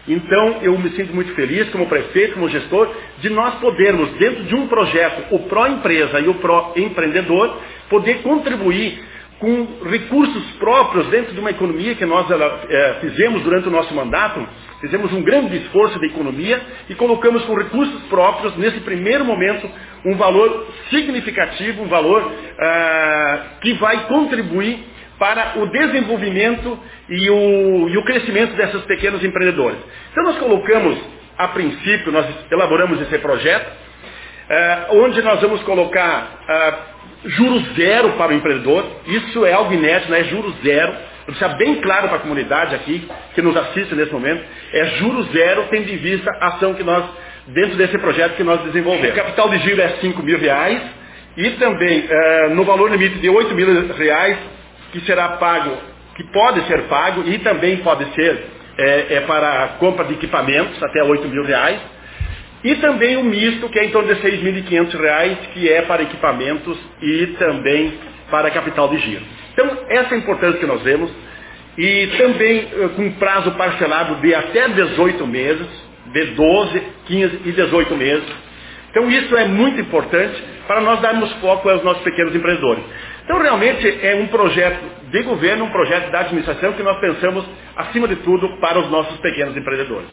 Então, eu me sinto muito feliz, como prefeito, como gestor, de nós podermos, dentro de um projeto, o Pró-Empresa e o Pró-Empreendedor, poder contribuir com recursos próprios dentro de uma economia que nós fizemos durante o nosso mandato. Fizemos um grande esforço de economia e colocamos com recursos próprios, nesse primeiro momento, um valor significativo, um valor que vai contribuir para o desenvolvimento e o crescimento desses pequenos empreendedores. Então nós colocamos, a princípio, nós elaboramos esse projeto, onde nós vamos colocar juros zero para o empreendedor. Isso é algo inédito, não é juros zero. Vou deixar bem claro para a comunidade aqui, que nos assiste nesse momento, é juros zero, tendo em vista a ação que nós, dentro desse projeto que nós desenvolvemos. O capital de giro é R$5.000 e também no valor limite de R$8.000, que será pago, que pode ser pago e também pode ser para a compra de equipamentos até R$8.000. E também o misto, que é em torno de R$6.500, que é para equipamentos e também para capital de giro. Então, essa é a importância que nós vemos. E também com prazo parcelado de até 18 meses, de 12, 15 e 18 meses. Então, isso é muito importante para nós darmos foco aos nossos pequenos empreendedores. Então, realmente, é um projeto de governo, um projeto da administração que nós pensamos, acima de tudo, para os nossos pequenos empreendedores.